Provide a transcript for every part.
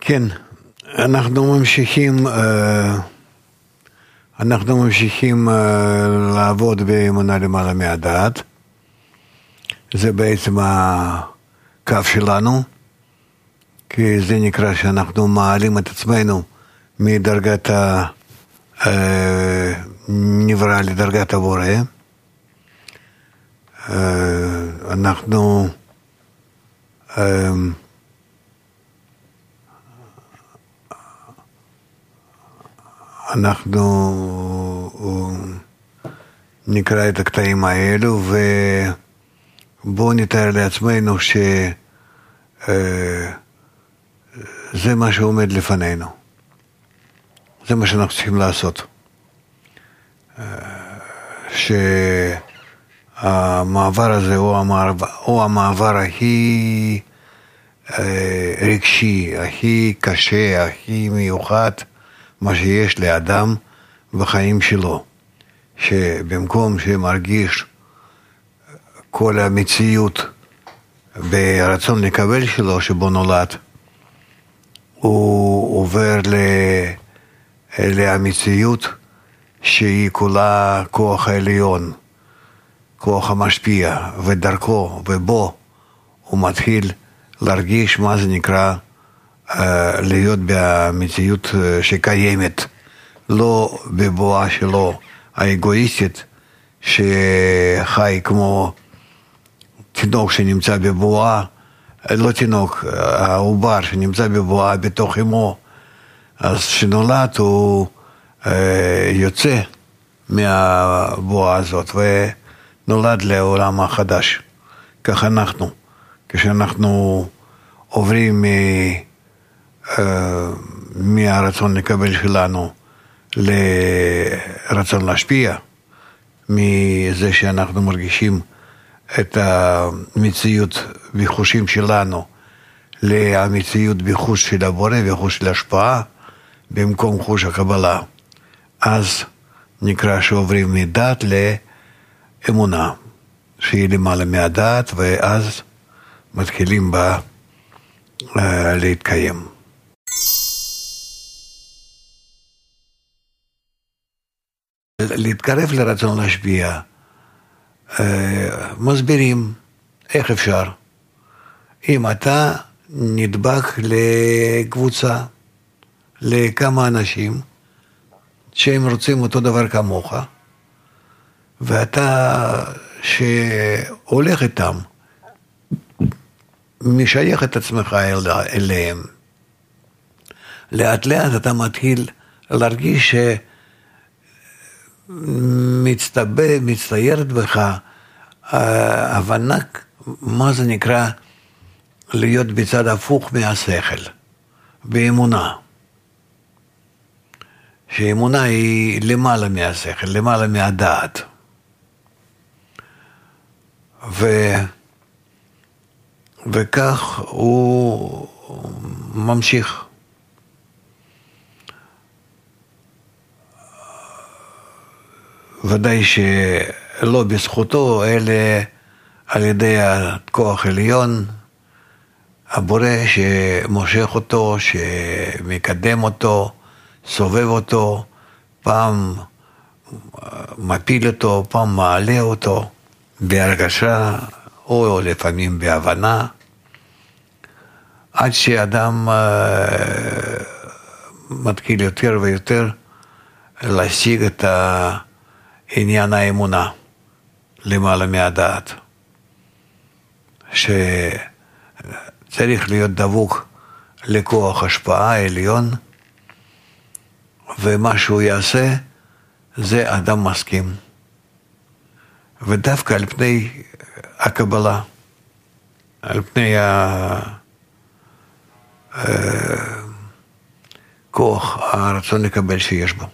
כן, אנחנו ממשיכים לעבוד באמונה למעלה מהדעת. זה בעצם הקו שלנו, כי זה נקרא שאנחנו מעלים את עצמנו מדרגת הנברא לדרגת הבורא. אנחנו נקרא את הקטעים האלו ובואו נתאר לעצמנו שזה מה שעומד לפנינו, זה מה שאנחנו צריכים לעשות, שהמעבר הזה הוא המעבר הכי רגשי, הכי קשה, הכי מיוחד מה שיש לאדם בחיים שלו, שבמקום שמרגיש כל המציאות ברצון לקבל שלו שבו נולד, הוא עובר למציאות שהיא כולה כוח העליון, כוח המשפיע, ודרכו ובו הוא מתחיל להרגיש מה זה נקרא להיות במציאות שקיימת, לא בבואה שלו האגואיסטית שחי כמו תינוק שנמצא בבואה, לא תינוק, העובר שנמצא בבואה בתוך אמו, אז שנולד הוא יוצא מהבואה הזאת ונולד לעולם החדש. כך אנחנו, כשאנחנו עוברים מהרצון לקבל שלנו לרצון להשפיע, מזה שאנחנו מרגישים את המציאות בחושים שלנו למציאות בחוש של הבורא וחוש של השפעה במקום חוש הקבלה, אז נקרא שעוברים מדעת לאמונה שהיא למעלה מהדעת, ואז מתחילים בה להתקיים. להתקרב לרצון להשפיע, מסבירים איך אפשר. אם אתה נדבק לקבוצה, לכמה אנשים שהם רוצים אותו דבר כמוך, ואתה שהולך איתם, משייך את עצמך אליהם, לאט לאט אתה מתחיל להרגיש מצטיירת בך הבנה מה זה נקרא להיות בצד הפוך מהשכל, באמונה. שאמונה היא למעלה מהשכל, למעלה מהדעת. וכך הוא ממשיך. ודאי שלא בזכותו, אלא על ידי הכוח עליון, הבורא שמושך אותו, שמקדם אותו, סובב אותו, פעם מפיל אותו, פעם מעלה אותו, בהרגשה או לפעמים בהבנה, עד שאדם מתחיל יותר ויותר להשיג את עניין האמונה למעלה מהדעת, שצריך להיות דבוק לכוח השפעה העליון, ומה שהוא יעשה זה אדם מסכים, ודווקא על פני הקבלה, על פני כוח הרצון לקבל שיש בו.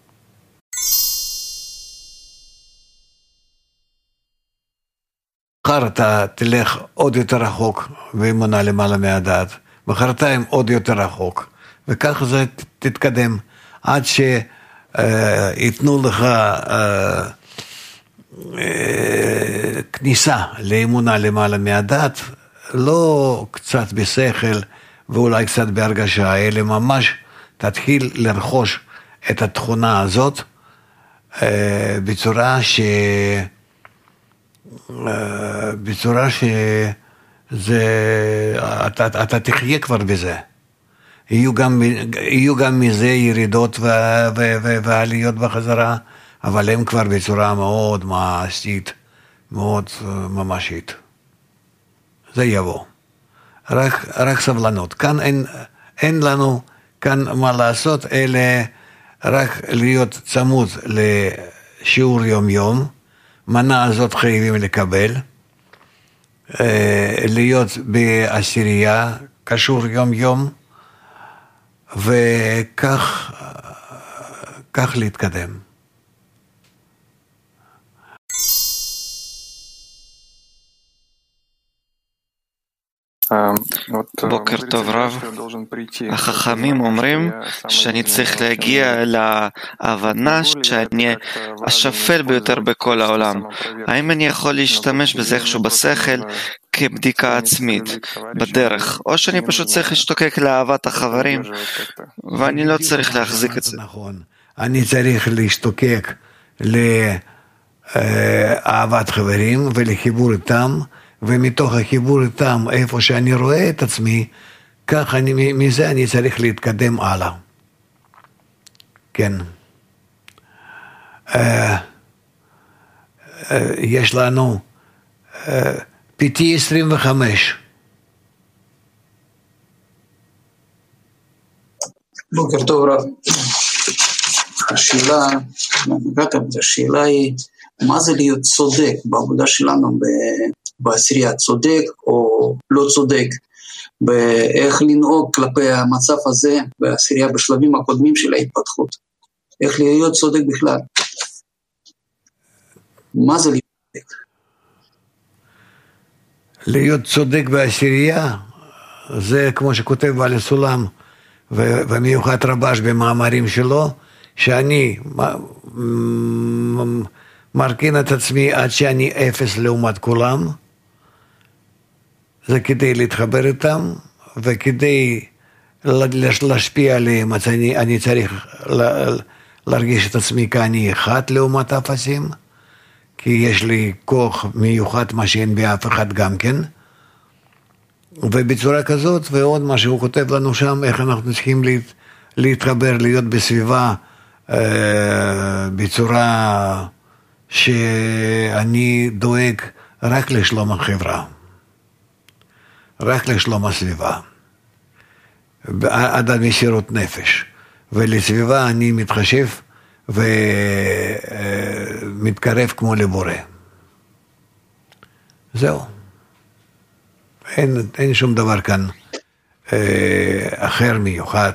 מחר אתה תלך עוד יותר רחוק ואמונה למעלה מהדעת, מחרתיים עוד יותר רחוק, וכך זה תתקדם עד שיתנו לך כניסה לאמונה למעלה מהדעת, לא קצת בשכל ואולי קצת בהרגשה, אלא ממש תתחיל לרכוש את התכונה הזאת, בצורה שזה, אתה תחיה כבר בזה. יהיו גם מזה ירידות ועליות בחזרה, אבל הם כבר בצורה מאוד מעשית, מאוד ממשית. זה יבוא. רק סבלנות. כאן אין לנו כאן מה לעשות, אלא רק להיות צמוד לשיעור יום-יום, מנה הזאת חייבים לקבל, להיות בעשירייה, קשור יום-יום, וכך להתקדם. בוקר טוב רב, החכמים אומרים שאני צריך להגיע להבנה שאני השפל ביותר בכל העולם. האם אני יכול להשתמש בזה איכשהו בשכל כבדיקה עצמית בדרך, או שאני פשוט צריך להשתוקק לאהבת החברים ואני לא צריך להחזיק את זה? נכון, אני צריך להשתוקק לאהבת חברים ולחיבור איתם, ומתוך החיבור איתם, איפה שאני רואה את עצמי, כך מזה אני צריך להתקדם הלאה. כן. יש לנו PT 25. בוקר טוב רב. השאלה היא, מה זה להיות צודק בעבודה שלנו בעשירייה, צודק או לא צודק, באיך לנהוג כלפי המצב הזה בעשירייה בשלבים הקודמים של ההתפתחות, איך להיות צודק בכלל, מה זה להיות צודק? להיות צודק בעשירייה, זה כמו שכותב בעל הסולם, ומיוחד רבש במאמרים שלו, שאני מרכין את עצמי עד שאני אפס לעומת כולם, זה כדי להתחבר איתם, וכדי להשפיע עליהם, אז אני צריך להרגיש את עצמי כאני אחד לעומת אפסים, כי יש לי כוח מיוחד מה שאין באף אחד גם כן, ובצורה כזאת, ועוד מה שהוא כותב לנו שם, איך אנחנו צריכים להתחבר, להיות בסביבה, בצורה שאני דואג רק לשלום החברה, רק לשלום הסביבה, עד המסירות נפש, ולסביבה אני מתחשב ומתקרב כמו לבורא. זהו. אין שום דבר כאן אחר מיוחד.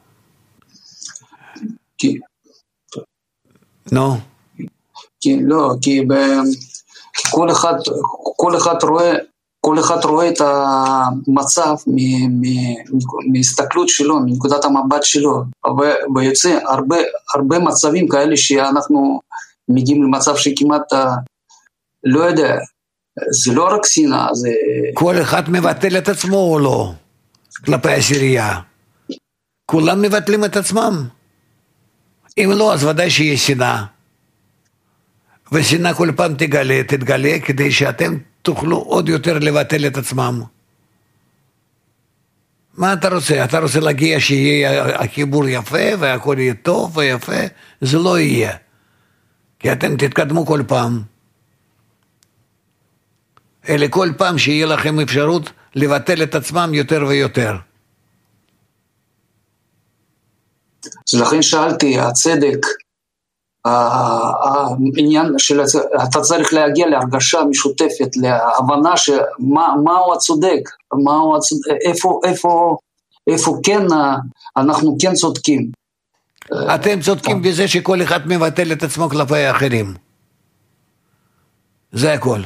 נו? כי כל אחד רואה את המצב מהסתכלות שלו, מנקודת המבט שלו, ויוצא הרבה מצבים כאלה שאנחנו מגיעים למצב שכמעט לא יודע, זה לא רק שנאה, זה... כל אחד מבטל את עצמו או לא? כלפי העשירייה. כולם מבטלים את עצמם. אם לא, אז ודאי שיש שנאה. ושנאה כל פעם תתגלה כדי שאתם תוכלו עוד יותר לבטל את עצמם. מה אתה רוצה? אתה רוצה להגיע שיהיה החיבור יפה והכל יהיה טוב ויפה? זה לא יהיה. כי אתם תתקדמו כל פעם. אלא כל פעם שיהיה לכם אפשרות לבטל את עצמם יותר ויותר. אז לכן שאלתי, הצדק, העניין של אתה צריך להגיע להרגשה משותפת, להבנה מהו הצודק, איפה כן אנחנו כן צודקים. אתם צודקים בזה שכל אחד מבטל את עצמו כלפי האחרים. זה הכל.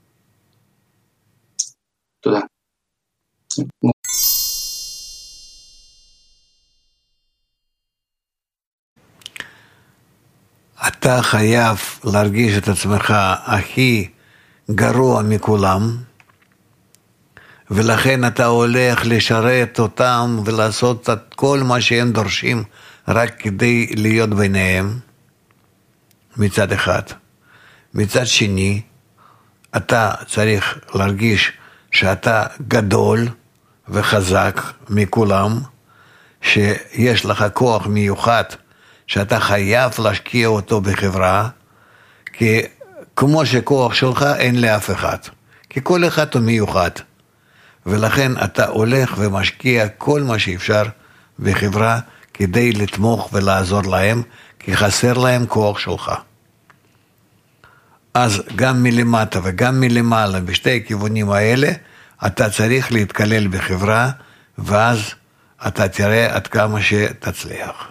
תודה. אתה חייב להרגיש את עצמך הכי גרוע מכולם, ולכן אתה הולך לשרת אותם ולעשות את כל מה שהם דורשים רק כדי להיות ביניהם, מצד אחד. מצד שני, אתה צריך להרגיש שאתה גדול וחזק מכולם, שיש לך כוח מיוחד שאתה חייב להשקיע אותו בחברה, כי כמו שכוח שלך אין לאף אחד, כי כל אחד הוא מיוחד, ולכן אתה הולך ומשקיע כל מה שאפשר בחברה כדי לתמוך ולעזור להם, כי חסר להם כוח שלך. אז גם מלמטה וגם מלמעלה, בשתי הכיוונים האלה, אתה צריך להתקלל בחברה, ואז אתה תראה עד כמה שתצליח.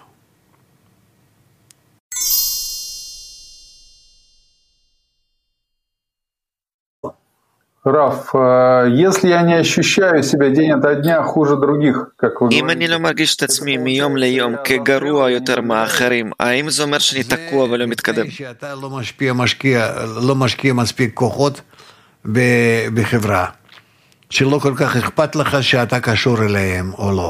Раф, если я не ощущаю себя день ото дня хуже других, как вы אם אני לא מרגיש את עצמי מיום ליום כגרוע יותר מאחרים, האם זה אומר שאני תקוע ולא מתקדם? שאתה לא משקיע מספיק כוחות בחברה, שלא כל כך אכפת לך שאתה קשור אליהם או לא.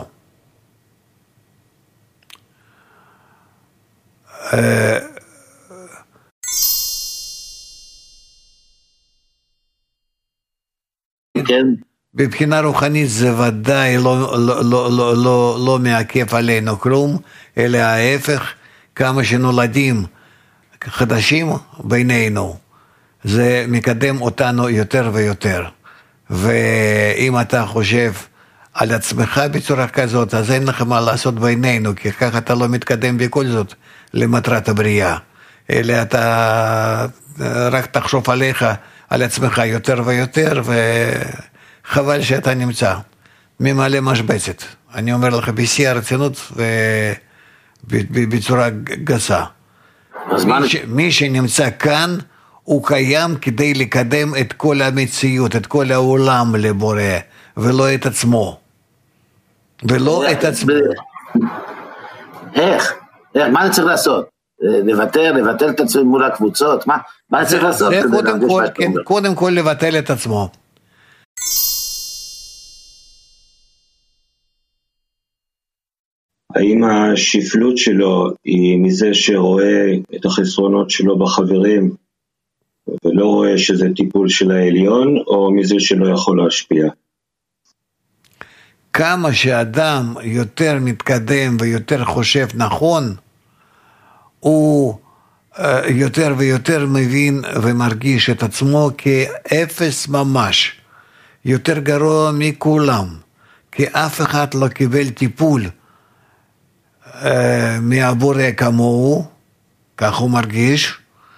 כן. בבחינה רוחנית זה ודאי לא מעכב עלינו כלום, אלא ההפך, כמה שנולדים חדשים בינינו, זה מקדם אותנו יותר ויותר. ואם אתה חושב על עצמך בצורה כזאת, אז אין לך מה לעשות בינינו, כי ככה אתה לא מתקדם בכל זאת למטרת הבריאה, אלא אתה רק תחשוב עליך, על עצמך יותר ויותר, וחבל שאתה נמצא ממלא משבצת. אני אומר לך בשיא הרצינות ובצורה גסה. מי שנמצא כאן, הוא קיים כדי לקדם את כל המציאות, את כל העולם לבורא, ולא את עצמו. ולא את עצמו. איך? מה אני צריך לעשות? לבטל את עצמי מול הקבוצות? מה אני צריך לעשות? זה קודם כל לבטל את עצמו. האם השפלות שלו היא מזה שרואה את החסרונות שלו בחברים ולא רואה שזה טיפול של העליון, או מזה שלא יכול להשפיע? כמה שאדם יותר מתקדם ויותר חושב נכון, הוא יותר ויותר מבין ומרגיש את עצמו כאפס ממש, יותר גרוע מכולם, כי אף אחד לא קיבל טיפול מהבורא כמוהו, כך הוא מרגיש,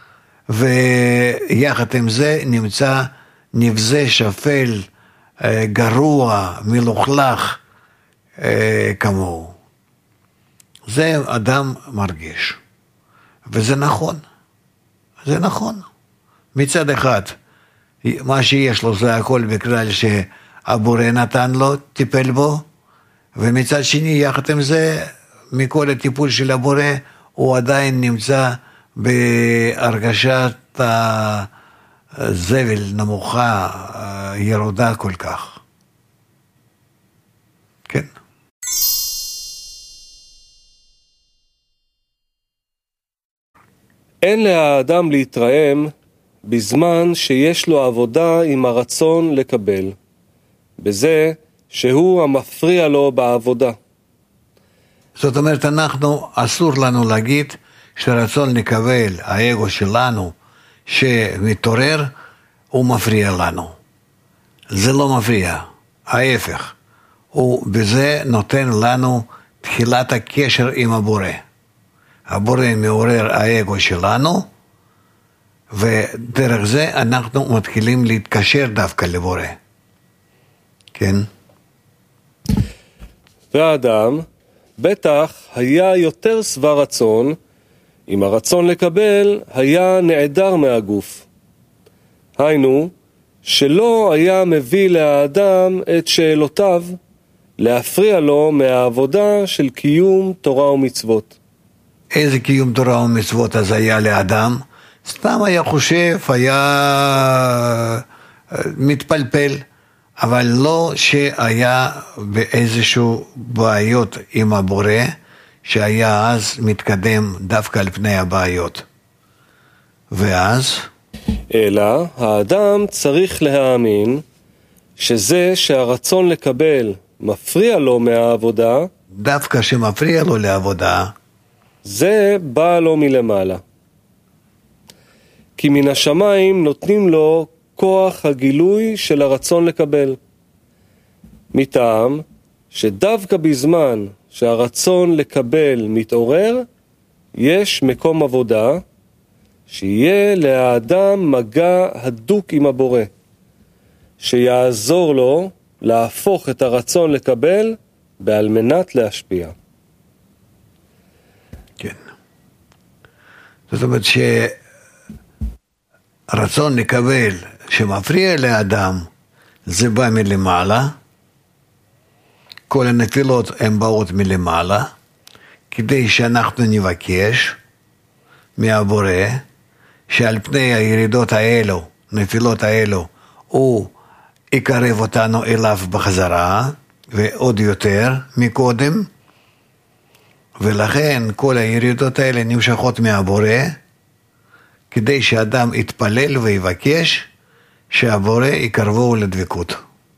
ויחד עם זה נמצא נבזה, שפל, גרוע, מלוכלך כמוהו. זה אדם מרגיש. וזה נכון. זה נכון. מצד אחד, מה שיש לו זה הכל בגלל שהבורא נתן לו, טיפל בו, ומצד שני, יחד עם זה, מכל הטיפול של הבורא, הוא עדיין נמצא בהרגשת הזבל נמוכה, ירודה כל כך. כן. אין לאדם להתרעם בזמן שיש לו עבודה עם הרצון לקבל, בזה שהוא המפריע לו בעבודה. זאת אומרת, אסור לנו להגיד שרצון לקבל, האגו שלנו שמתעורר, הוא מפריע לנו. זה לא מפריע, ההפך. הוא בזה נותן לנו תחילת הקשר עם הבורא. הבורא מעורר האגו שלנו, ודרך זה אנחנו מתחילים להתקשר דווקא לבורא. כן? והאדם בטח היה יותר שבע רצון, אם הרצון לקבל היה נעדר מהגוף. היינו, שלא היה מביא לאדם את שאלותיו, להפריע לו מהעבודה של קיום תורה ומצוות. איזה קיום תורה ומצוות אז היה לאדם? סתם היה חושב, היה מתפלפל, אבל לא שהיה באיזשהו בעיות עם הבורא, שהיה אז מתקדם דווקא על פני הבעיות. ואז? אלא האדם צריך להאמין שזה שהרצון לקבל מפריע לו מהעבודה, דווקא שמפריע לו לעבודה, זה בא לו מלמעלה. כי מן השמיים נותנים לו כוח הגילוי של הרצון לקבל. מטעם שדווקא בזמן שהרצון לקבל מתעורר, יש מקום עבודה שיהיה לאדם מגע הדוק עם הבורא, שיעזור לו להפוך את הרצון לקבל בעל מנת להשפיע. כן. זאת אומרת שהרצון לקבל שמפריע לאדם, זה בא מלמעלה, כל הנפילות הן באות מלמעלה, כדי שאנחנו נבקש מהבורא, שעל פני הירידות האלו, נפילות האלו, הוא יקרב אותנו אליו בחזרה, ועוד יותר מקודם, ולכן כל הירידות האלה נמשכות מהבורא, כדי שאדם יתפלל ויבקש שהבורא יקרבו לדבקות.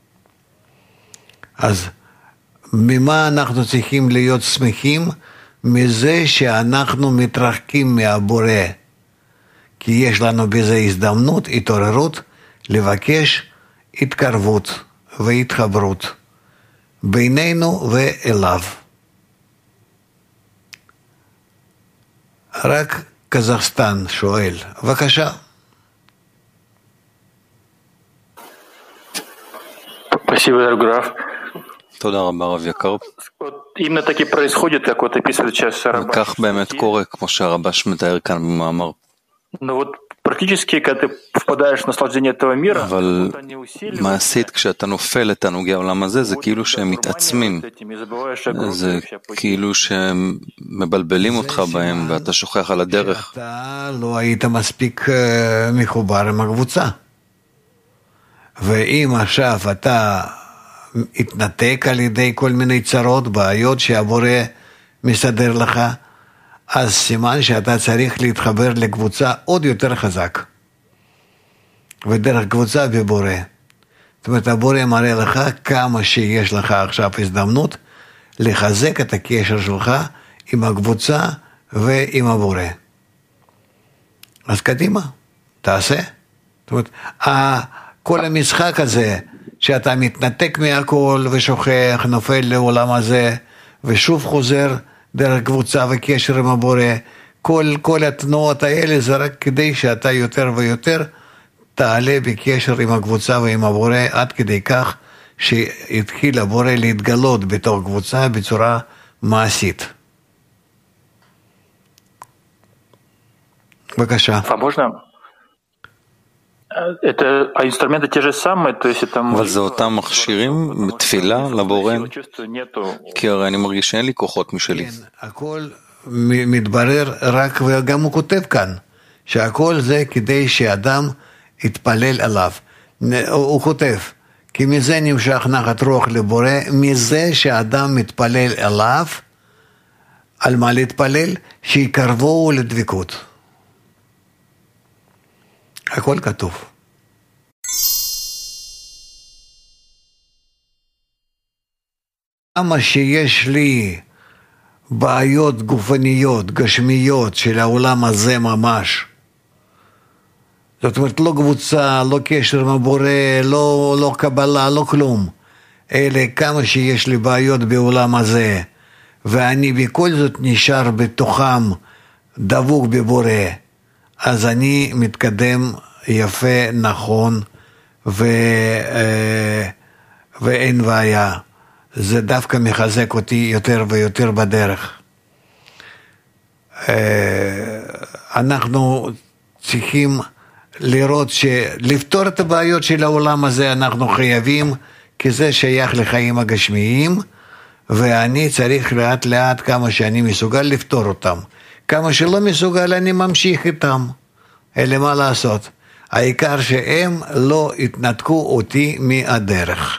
אז ממה אנחנו צריכים להיות שמחים? מזה שאנחנו מתרחקים מהבורא, כי יש לנו בזה הזדמנות, התעוררות, לבקש התקרבות והתחברות בינינו ואליו. רק קזחסטן שואל, בבקשה. Спасибо, дорогой Рав. תודה רבה רב יקר. Именно таки происходит, как вот описывает сейчас Рабаш. וכך באמת קורה, כמו שהרבש מתאר כאן במאמר. Но вот практически, когда ты впадаешь в наслаждение этого мира, אבל מעשית, כשאתה נופל לתענוגי העולם הזה, זה כאילו שהם מתעצמים. זה כאילו שהם מבלבלים אותך בהם, ואתה שוכח על הדרך. אתה לא היית מספיק מחובר עם הקבוצה. ואם עכשיו אתה התנתק על ידי כל מיני צרות, בעיות שהבורא מסדר לך, אז סימן שאתה צריך להתחבר לקבוצה עוד יותר חזק. ודרך קבוצה בבורא. זאת אומרת, הבורא מראה לך כמה שיש לך עכשיו הזדמנות לחזק את הקשר שלך עם הקבוצה ועם הבורא. אז קדימה, תעשה. זאת אומרת, כל המשחק הזה, שאתה מתנתק מהכל ושוכח, נופל לעולם הזה, ושוב חוזר דרך קבוצה וקשר עם הבורא, כל התנועות האלה זה רק כדי שאתה יותר ויותר תעלה בקשר עם הקבוצה ועם הבורא, עד כדי כך שהתחיל הבורא להתגלות בתוך קבוצה בצורה מעשית. בבקשה. אבל זה אותם מכשירים בתפילה לבורא, כי הרי אני מרגיש שאין לי כוחות משלי. הכל מתברר רק, וגם הוא כותב כאן, שהכל זה כדי שאדם יתפלל עליו. הוא כותב, כי מזה נמשך נחת רוח לבורא, מזה שאדם מתפלל עליו, על מה להתפלל? שיקרבו לדבקות. הכל כתוב. כמה שיש לי בעיות גופניות, גשמיות של העולם הזה ממש, זאת אומרת לא קבוצה, לא קשר עם הבורא, לא קבלה, לא כלום, אלה כמה שיש לי בעיות בעולם הזה, ואני בכל זאת נשאר בתוכם דבוק בבורא, אז אני מתקדם יפה, נכון, ואין בעיה. זה דווקא מחזק אותי יותר ויותר בדרך. אנחנו צריכים לראות שלפתור את הבעיות של העולם הזה אנחנו חייבים, כי זה שייך לחיים הגשמיים, ואני צריך לאט לאט כמה שאני מסוגל לפתור אותם. כמה שלא מסוגל אני ממשיך איתם, אלה מה לעשות. העיקר שהם לא התנתקו אותי מהדרך.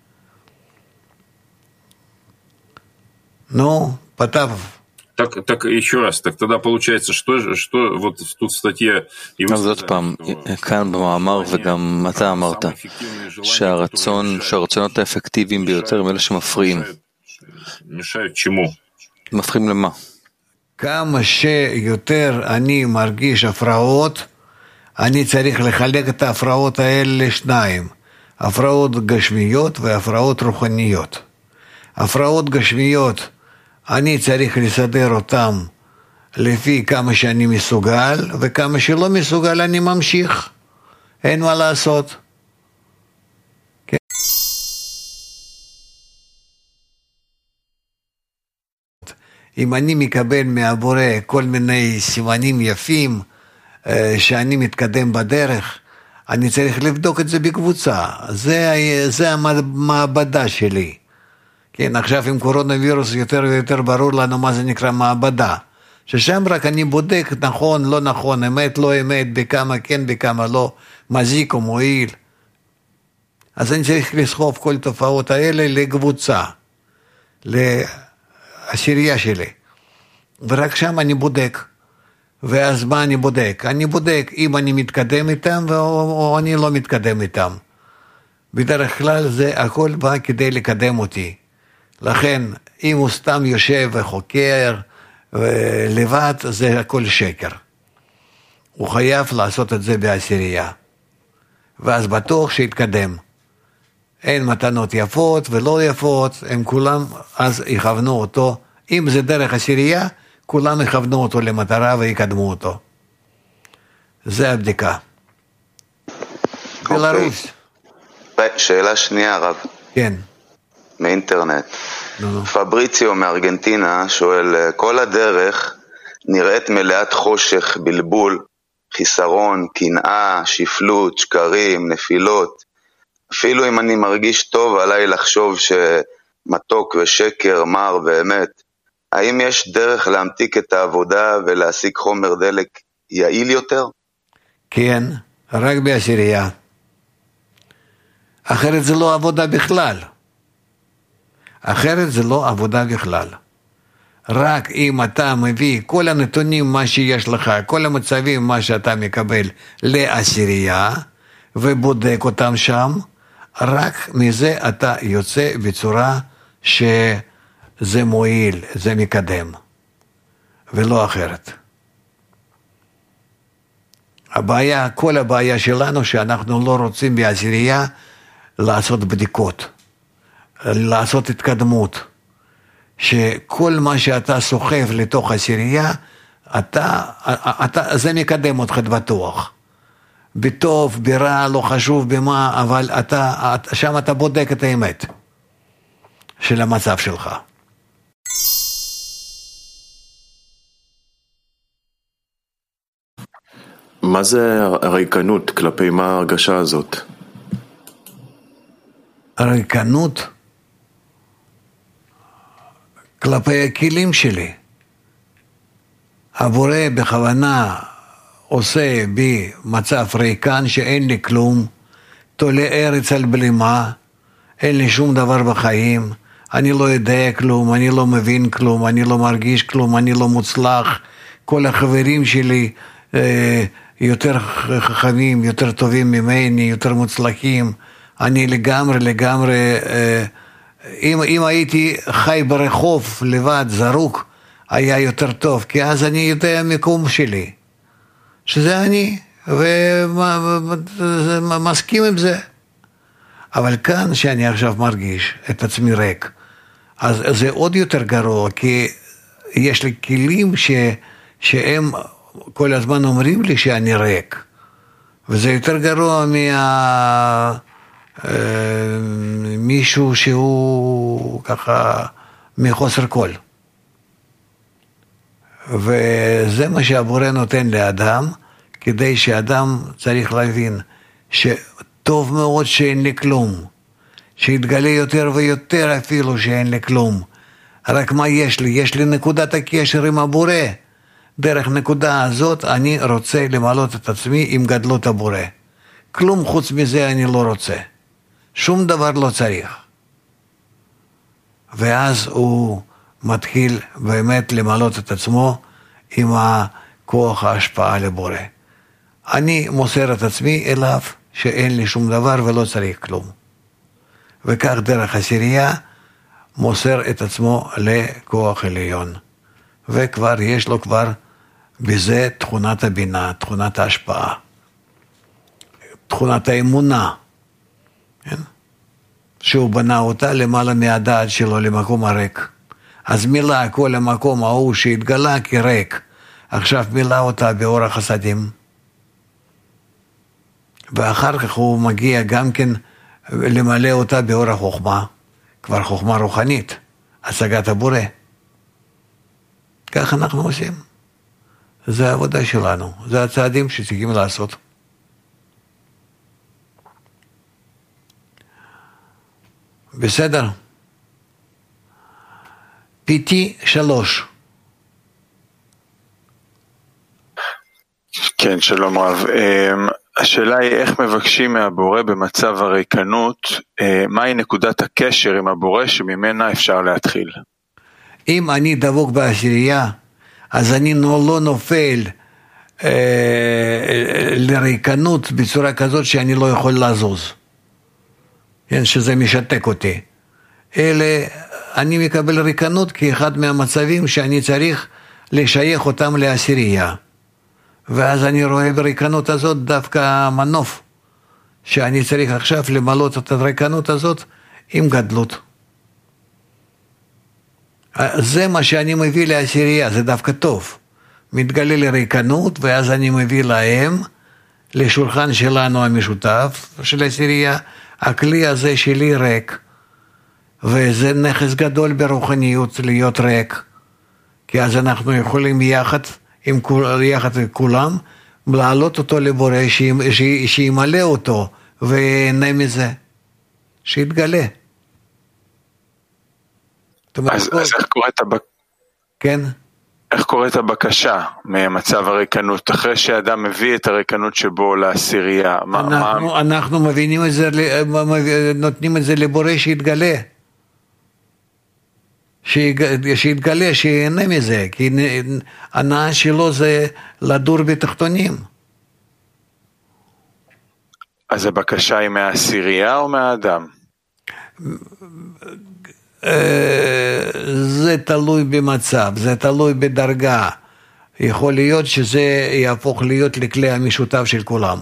Ну, Потапов. Так еще раз, так тогда получается, что вот тут в статье... אז עוד פעם, כאן במאמר וגם אתה אמרת שהרצונות האפקטיביים ביותר הם אלה שמפריעים. מפריעים למה? כמה שיותר אני מרגיש הפרעות, אני צריך לחלק את ההפרעות האלה לשניים, הפרעות גשמיות והפרעות רוחניות. הפרעות גשמיות, אני צריך לסדר אותם לפי כמה שאני מסוגל, וכמה שלא מסוגל אני ממשיך. אין מה לעשות. כן. אם אני מקבל מהבורא כל מיני סימנים יפים שאני מתקדם בדרך, אני צריך לבדוק את זה בקבוצה. זה המעבדה שלי. כן, עכשיו עם קורונה וירוס יותר ויותר ברור לנו מה זה נקרא מעבדה. ששם רק אני בודק נכון, לא נכון, אמת, לא אמת, בכמה כן, בכמה לא, מזיק או מועיל. אז אני צריך לסחוב כל תופעות האלה לקבוצה, לעשירייה שלי. ורק שם אני בודק. ואז מה אני בודק? אני בודק אם אני מתקדם איתם או אני לא מתקדם איתם. בדרך כלל זה הכל בא כדי לקדם אותי. לכן, אם הוא סתם יושב וחוקר לבד, זה הכל שקר. הוא חייב לעשות את זה בעשירייה. ואז בטוח שיתקדם. אין מתנות יפות ולא יפות, הם כולם אז יכוונו אותו. אם זה דרך עשירייה, כולם יכוונו אותו למטרה ויקדמו אותו. זה הבדיקה. בלרוס. שאלה שנייה, הרב. כן. מאינטרנט. פבריציו מארגנטינה שואל, כל הדרך נראית מלאת חושך, בלבול, חיסרון, קנאה, שפלות, שקרים, נפילות. אפילו אם אני מרגיש טוב עליי לחשוב שמתוק ושקר, מר ואמת, האם יש דרך להמתיק את העבודה ולהשיג חומר דלק יעיל יותר? כן, רק בעשירייה. אחרת זה לא עבודה בכלל. אחרת זה לא עבודה בכלל. רק אם אתה מביא כל הנתונים מה שיש לך, כל המצבים מה שאתה מקבל לעשירייה, ובודק אותם שם, רק מזה אתה יוצא בצורה שזה מועיל, זה מקדם, ולא אחרת. הבעיה, כל הבעיה שלנו שאנחנו לא רוצים בעשירייה לעשות בדיקות. לעשות התקדמות, שכל מה שאתה סוחב לתוך עשירייה, זה מקדם אותך בטוח. בטוב, ברע, לא חשוב במה, אבל שם אתה בודק את האמת של המצב שלך. מה זה הריקנות? כלפי מה ההרגשה הזאת? הריקנות כלפי הכלים שלי. הבורא בכוונה עושה בי מצב ריקן שאין לי כלום, תולה ארץ על בלימה, אין לי שום דבר בחיים, אני לא יודע כלום, אני לא מבין כלום, אני לא מרגיש כלום, אני לא מוצלח, כל החברים שלי יותר חכמים, יותר טובים ממני, יותר מוצלחים, אני לגמרי, אם הייתי חי ברחוב לבד, זרוק, היה יותר טוב, כי אז אני יודע המקום שלי, שזה אני, ומסכים עם זה. אבל כאן שאני עכשיו מרגיש את עצמי ריק, אז זה עוד יותר גרוע, כי יש לי כלים שהם כל הזמן אומרים לי שאני ריק, וזה יותר גרוע מישהו שהוא ככה מחוסר קול. וזה מה שהבורא נותן לאדם, כדי שאדם צריך להבין שטוב מאוד שאין לי כלום, שיתגלה יותר ויותר אפילו שאין לי כלום. רק מה יש לי? יש לי נקודת הקשר עם הבורא. דרך נקודה הזאת אני רוצה למלות את עצמי עם גדלות הבורא. כלום חוץ מזה אני לא רוצה. שום דבר לא צריך. ואז הוא מתחיל באמת למלות את עצמו עם כוח ההשפעה לבורא. אני מוסר את עצמי אליו שאין לי שום דבר ולא צריך כלום. וכך דרך עשירייה מוסר את עצמו לכוח עליון. וכבר יש לו כבר בזה תכונת הבינה, תכונת ההשפעה, תכונת האמונה, כן? שהוא בנה אותה למעלה מהדעת שלו למקום הריק. אז מילה כל המקום ההוא שהתגלה כריק, עכשיו מילה אותה באור החסדים. ואחר כך הוא מגיע גם כן למלא אותה באור החוכמה, כבר חוכמה רוחנית, השגת הבורא. כך אנחנו עושים. זה העבודה שלנו, זה הצעדים שצריכים לעשות. בסדר? פיתי 3. כן, שלום רב. השאלה היא איך מבקשים מהבורא במצב הריקנות, מהי נקודת הקשר עם הבורא שממנה אפשר להתחיל? אם אני דבוק בעשירייה, אז אני לא נופל לריקנות בצורה כזאת שאני לא יכול לזוז. שזה משתק אותי. אלה, אני מקבל ריקנות כאחד מהמצבים שאני צריך לשייך אותם לעשירייה. ואז אני רואה בריקנות הזאת דווקא מנוף, שאני צריך עכשיו למלות את הריקנות הזאת עם גדלות. זה מה שאני מביא לעשירייה, זה דווקא טוב. מתגלה לריקנות, ואז אני מביא להם, לשולחן שלנו המשותף של עשירייה, הכלי הזה שלי ריק, וזה נכס גדול ברוחניות להיות ריק, כי אז אנחנו יכולים יחד עם כולם, להעלות אותו לבורא, שימלא אותו, ויהנה מזה, שיתגלה. אז איך קוראת כן? איך קוראת הבקשה ממצב הריקנות, אחרי שאדם מביא את הריקנות שבו לעשירייה? אנחנו מבינים את זה, נותנים את זה לבורא שיתגלה. שיתגלה, שיהנה מזה, כי הנאה שלו זה לדור בתחתונים. אז הבקשה היא מהעשירייה או מהאדם? זה תלוי במצב, זה תלוי בדרגה. יכול להיות שזה יהפוך להיות לכלי המשותף של כולם.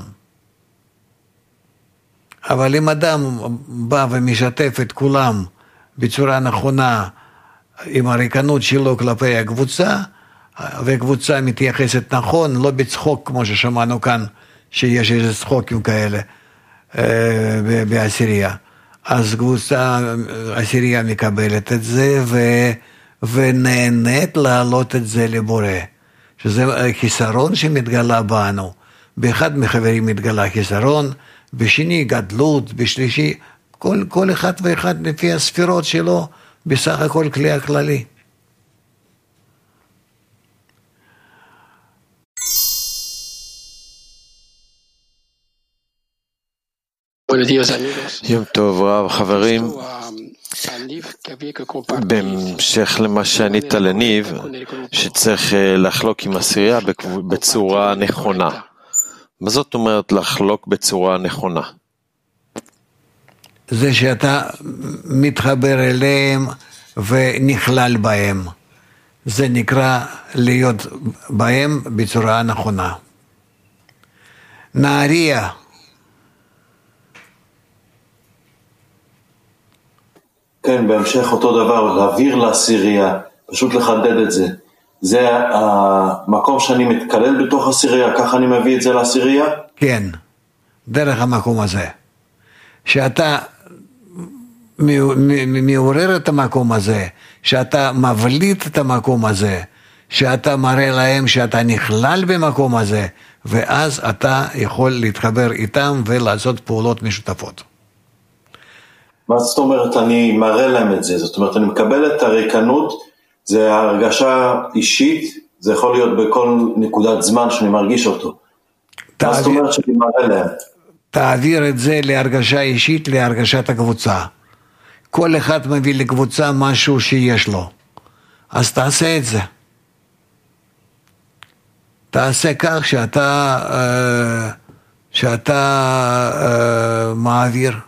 אבל אם אדם בא ומשתף את כולם בצורה נכונה, עם הריקנות שלו כלפי הקבוצה, וקבוצה מתייחסת נכון, לא בצחוק כמו ששמענו כאן, שיש איזה צחוקים כאלה בעשירייה. אז קבוצה עשירייה מקבלת את זה, ונהנית להעלות את זה לבורא. שזה חיסרון שמתגלה בנו. באחד מחברים מתגלה חיסרון, בשני גדלות, בשלישי, כל אחד ואחד לפי הספירות שלו, בסך הכל כלי הכללי. יום טוב רב, חברים, בהמשך למה שענית לניב, שצריך לחלוק עם עשירייה בצורה נכונה. מה זאת אומרת לחלוק בצורה נכונה? זה שאתה מתחבר אליהם ונכלל בהם. זה נקרא להיות בהם בצורה נכונה. נהריה. כן, בהמשך אותו דבר, להעביר לעשירייה, פשוט לחדד את זה. זה המקום שאני מתקלל בתוך עשירייה, ככה אני מביא את זה לעשירייה? כן, דרך המקום הזה. שאתה מעורר את המקום הזה, שאתה מבליט את המקום הזה, שאתה מראה להם שאתה נכלל במקום הזה, ואז אתה יכול להתחבר איתם ולעשות פעולות משותפות. מה זאת אומרת אני מראה להם את זה? זאת אומרת אני מקבל את הריקנות, זה הרגשה אישית, זה יכול להיות בכל נקודת זמן שאני מרגיש אותו. מה זאת אומרת שאני מראה להם? תעביר את זה להרגשה אישית, להרגשת הקבוצה. כל אחד מביא לקבוצה משהו שיש לו. אז תעשה את זה. תעשה כך שאתה מעביר,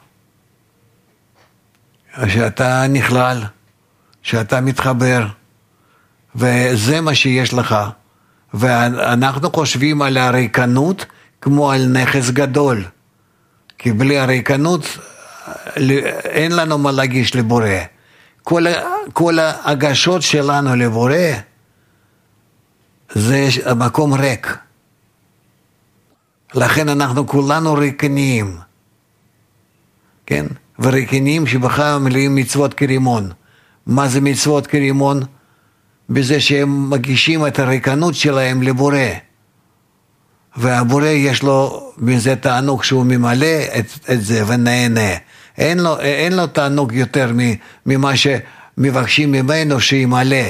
שאתה נכלל, שאתה מתחבר, וזה מה שיש לך. ואנחנו חושבים על הריקנות כמו על נכס גדול, כי בלי הריקנות אין לנו מה להגיש לבורא. כל ההגשות שלנו לבורא זה מקום ריק. לכן אנחנו כולנו ריקניים, כן? וריקניים שבכלל מלאים מצוות כרימון. מה זה מצוות כרימון? בזה שהם מגישים את הריקנות שלהם לבורא. והבורא יש לו מזה תענוג שהוא ממלא את זה ונהנה. אין לו תענוג יותר ממה שמבקשים ממנו שימלא.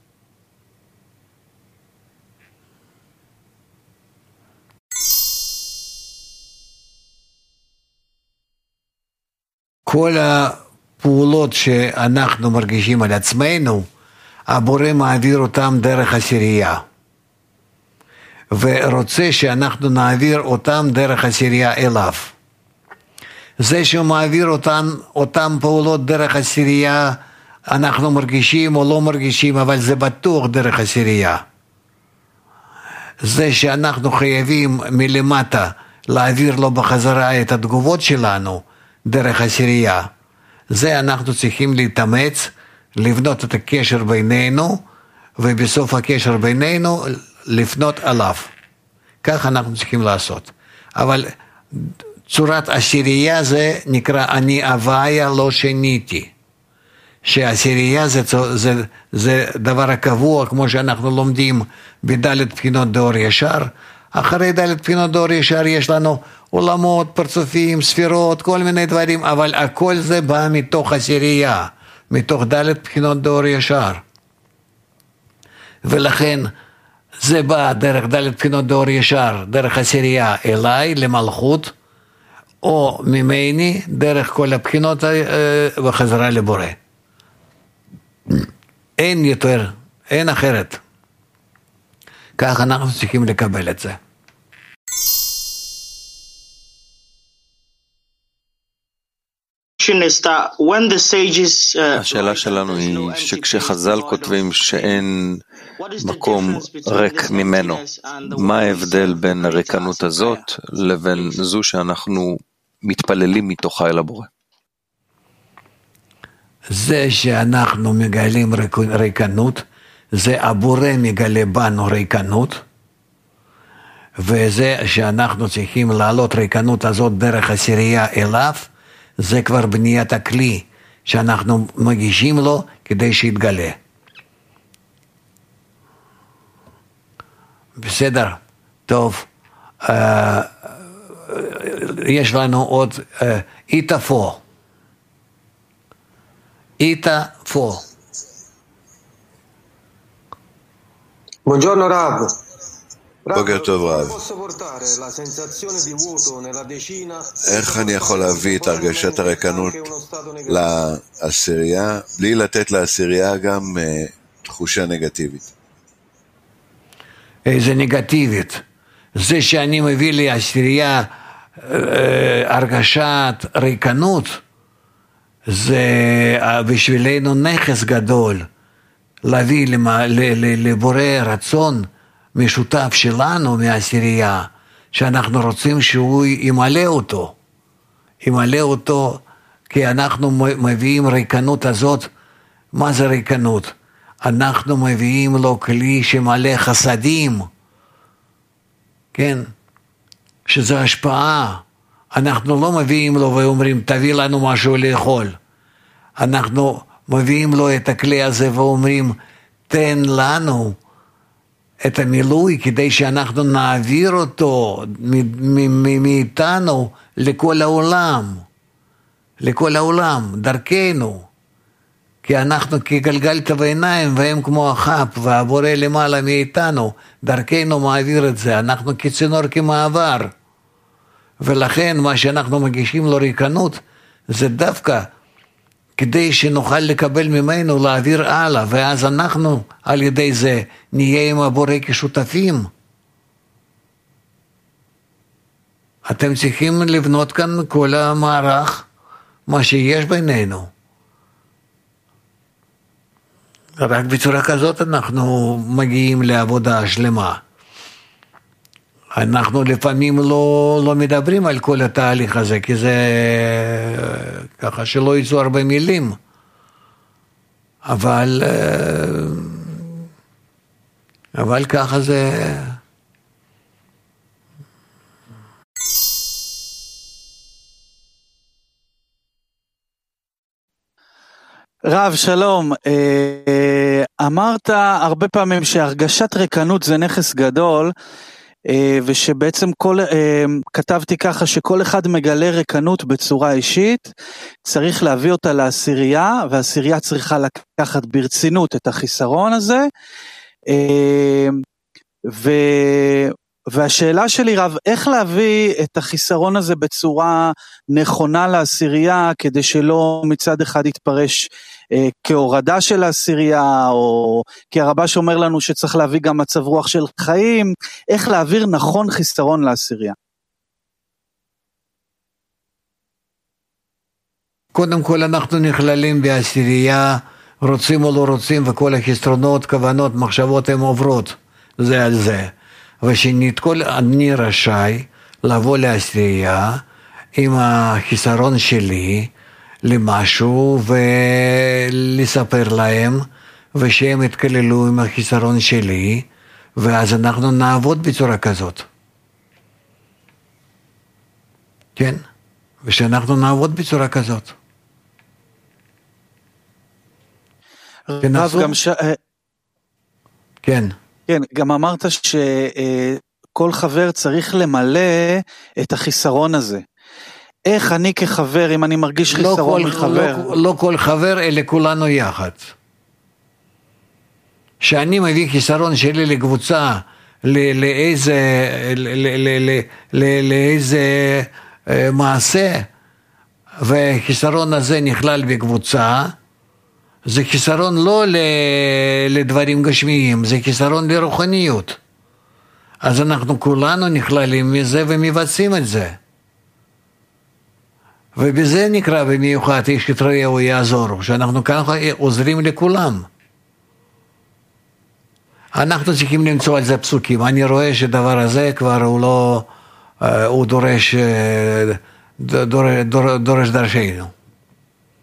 כל הפעולות שאנחנו מרגישים על עצמנו, הבורא מעביר אותם דרך עשירייה. ורוצה שאנחנו נעביר אותם דרך עשירייה אליו. זה שהוא מעביר אותם פעולות דרך עשירייה, אנחנו מרגישים או לא מרגישים, אבל זה בטוח דרך עשירייה. זה שאנחנו חייבים מלמטה להעביר לו בחזרה את התגובות שלנו דרך עשירייה. זה אנחנו צריכים להתאמץ, לבנות את הקשר בינינו, ובסוף הקשר בינינו לפנות עליו. כך אנחנו צריכים לעשות. אבל צורת עשירייה זה נקרא אני הוויה לא שניתי. שעשירייה זה דבר הקבוע, כמו שאנחנו לומדים בדלת בחינות דאור ישר. אחרי דלת בחינות דאור ישר יש לנו עולמות, פרצופים, ספירות, כל מיני דברים, אבל הכל זה בא מתוך עשירייה, מתוך דלת בחינות דאור ישר. ולכן זה בא דרך דלת בחינות דאור ישר, דרך עשירייה אליי למלכות, או ממני דרך כל הבחינות וחזרה לבורא. אין יותר, אין אחרת. כך אנחנו צריכים לקבל את זה. השאלה שלנו היא שכשחז"ל כותבים שאין מקום ריק ממנו, מה ההבדל בין הריקנות הזאת לבין זו שאנחנו מתפללים מתוכה אל הבורא? זה שאנחנו מגלים ריקנות, זה הבורא מגלה בנו ריקנות, וזה שאנחנו צריכים לעלות ריקנות הזאת דרך עשירייה אליו, זה כבר בניית הכלי שאנחנו מגישים לו כדי שיתגלה. בסדר, טוב. יש לנו עוד איתה פו. איתה פו. Buongiorno Rav. בוקר טוב רב. איך אני יכול להביא את הרגשת הריקנות לעשירייה, בלי לתת לעשירייה גם תחושה נגטיבית? איזה נגטיבית? זה שאני מביא לעשירייה הרגשת ריקנות, זה בשבילנו נכס גדול, להביא לבורא רצון משותף שלנו מהעשירייה, שאנחנו רוצים שהוא ימלא אותו, כי אנחנו מביאים ריקנות הזאת. מה זה ריקנות? אנחנו מביאים לו כלי שמלא חסדים, כן, שזה השפעה. אנחנו לא מביאים לו ואומרים תביא לנו משהו לאכול, אנחנו מביאים לו את הכלי הזה ואומרים תן לנו את המילוי כדי שאנחנו נעביר אותו מאיתנו לכל העולם, דרכנו. כי אנחנו כגלגל בעיניים והם כמו החפ, והבורא למעלה מאיתנו, דרכנו מעביר את זה, אנחנו כצינור כמעבר. ולכן מה שאנחנו מגישים לו ריקנות, זה דווקא כדי שנוכל לקבל ממנו, להעביר הלאה, ואז אנחנו על ידי זה נהיה עם הבורא כשותפים. אתם צריכים לבנות כאן כל המערך, מה שיש בינינו. רק בצורה כזאת אנחנו מגיעים לעבודה שלמה. אנחנו לפעמים לא מדברים על כל התהליך הזה, כי זה ככה שלא יצאו הרבה מילים. אבל ככה זה... רב, שלום. אמרת הרבה פעמים שהרגשת ריקנות זה נכס גדול, ושבעצם כתבתי ככה שכל אחד מגלה ריקנות בצורה אישית, צריך להביא אותה לעשירייה, והעשירייה צריכה לקחת ברצינות את החיסרון הזה, והשאלה שלי רב, איך להביא את החיסרון הזה בצורה נכונה לעשירייה, כדי שלא מצד אחד יתפרש כהורדה של העשירייה, או כי הרבש אומר לנו שצריך להביא גם מצב רוח של חיים, איך להעביר נכון חיסרון לעשירייה? קודם כל אנחנו נכללים בעשירייה, רוצים או לא רוצים, וכל החסרונות, כוונות, מחשבות הן עוברות, זה על זה. ושנתכל אני רשאי לבוא לעשירייה עם החיסרון שלי למשהו ולספר להם, ושהם יתכללו עם החיסרון שלי, ואז אנחנו נעבוד בצורה כזאת. כן? ושאנחנו נעבוד בצורה כזאת. רב, גם כן. כן, גם אמרת שכל חבר צריך למלא את החיסרון הזה. איך אני כחבר, אם אני מרגיש חיסרון מחבר? לא כל חבר, אלא כולנו יחד. שאני מביא חיסרון שלי לקבוצה, לאיזה מעשה, והחיסרון הזה נכלל בקבוצה, זה חיסרון לא לדברים גשמיים, זה חיסרון לרוחניות. אז אנחנו כולנו נכללים מזה ומבצעים את זה. ובזה נקרא במיוחד איש את רעהו יעזור, שאנחנו ככה עוזרים לכולם. אנחנו צריכים למצוא על זה פסוקים. אני רואה שדבר הזה כבר הוא לא, הוא דורש דרשנו.